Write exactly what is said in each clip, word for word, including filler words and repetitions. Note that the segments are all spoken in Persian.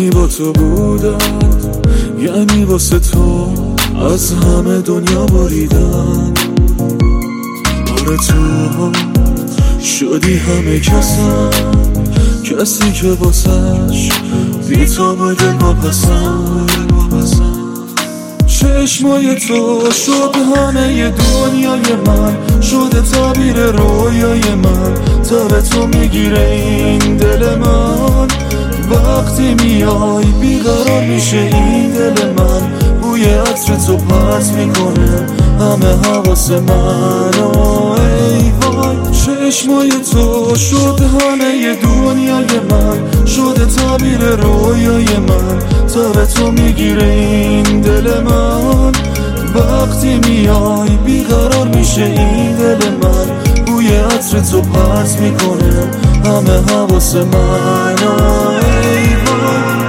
یعنی با تو بودن، یعنی واسه تو از همه دنیا بریدن. آره تو شدی همه کسم، کسی که واسش بی تو بوده ناپسند. چشمای تو شد همه دنیای من، شده تعبیر رویای من. تا به تو میگیره این دل من، وقتی میای بیقرار میشه این دل من. بوی عطر تو پرت میکنه همه حواس من. ای وای چشمای تو شد همه دنیای من، شده تعبیر رویای من. تا به تو میگیره این دل من، وقتی میای بیقرار میشه این دل من. بوی عطر تو پرت میکنه همه حواس من. ای وای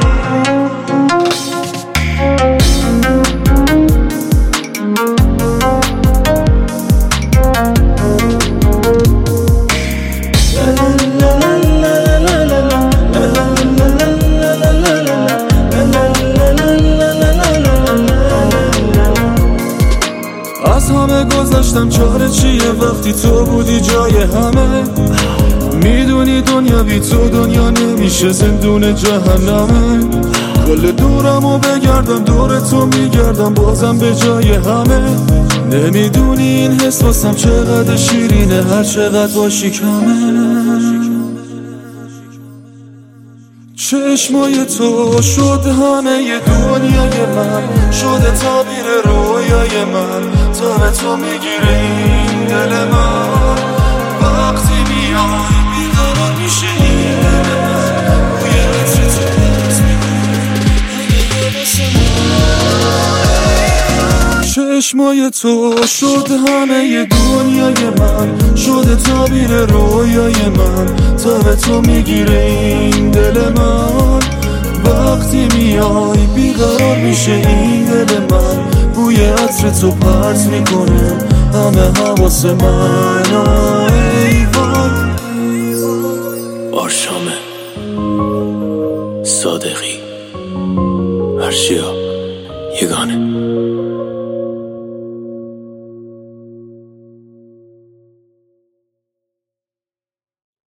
از همه گذشتم، چاره چیه وقتی تو بودی جای همه. میدونی دنیا بی تو دنیا نمیشه، زندون جهنمه. کل دورمو بگردم دور تو میگردم، بازم به جای همه. نمیدونی این حس واسم چقدر شیرینه، هر چقدر باشی کمه. چشمای تو شد همه دنیای من، شده تعبیر رویای من. تا به تو میگیره این دل من، وقتی میای بیقرار میشه این دل من. بوی عطر تو پرت میکنه. چشمای تو شد همه دنیای من، شده تعبیر رویای من. تا به تو میگیره این دل من، وقتی میای بیقرار میشه این دل من. بوی عطر تو پرت میکنه همه حواس من. ای وای آرشامه صادقی، ارشیا یگانه.